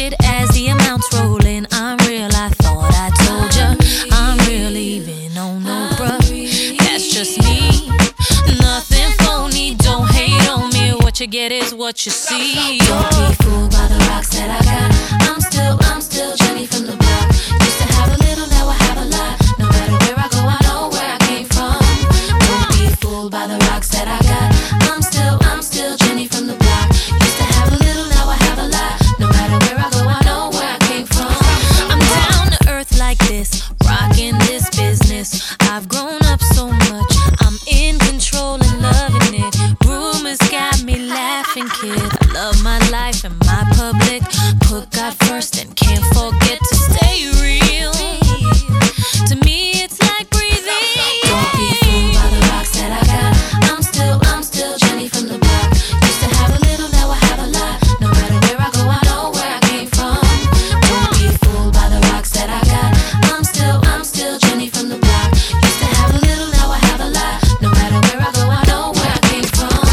it as the amounts roll in. I'm real, I thought I told ya. I'm real, even on no bruh. That's just me, nothing phony. Don't hate on me, what you get is what you see. Don't be fooled by the rocks that I got. I'm still Jenny from the block. Used to have a little, now I have a lot. No matter where I go, I know where I came from. Don't be fooled by the rocks that I got. I'm still Jenny from the block. Used to have a little, now I have a lot. No matter where I go, I know where I came from. I'm down to earth like this, rocking this business. I've grown up so much, I'm in control and loving it. Rumors got me laughing, kid. I love my life and my public. Put God first and can't forget to stay real. To me, it's like breathing. Don't be fooled by the rocks that I got. I'm still Jenny from the block. Used to have a little, now I have a lot. No matter where I go, I know where I came from. Don't be fooled by the rocks that I got. I'm still Jenny from the block. Used to have a little, now I have a lot. No matter where I go, I know where I came from.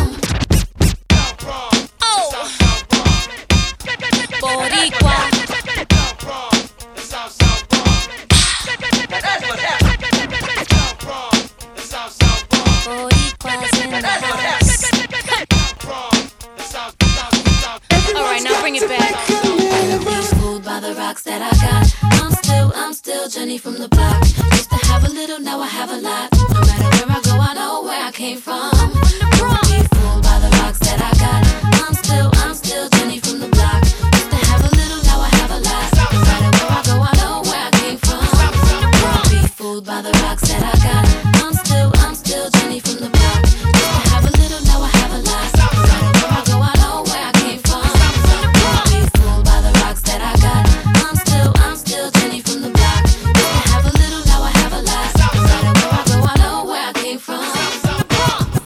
Oh, Boricua. Boricua's in the house. Alright, now bring it back. Don't be fooled by the rocks that I got. I'm still Jenny from the block. Used to have a little, now I have a lot. No matter where I go, I know where I came from. Don't be fooled by the rocks that I got. I'm still Jenny from the block. Used to have a little, now I have a lot. No matter where I go, I know where I came from. Don't be fooled by the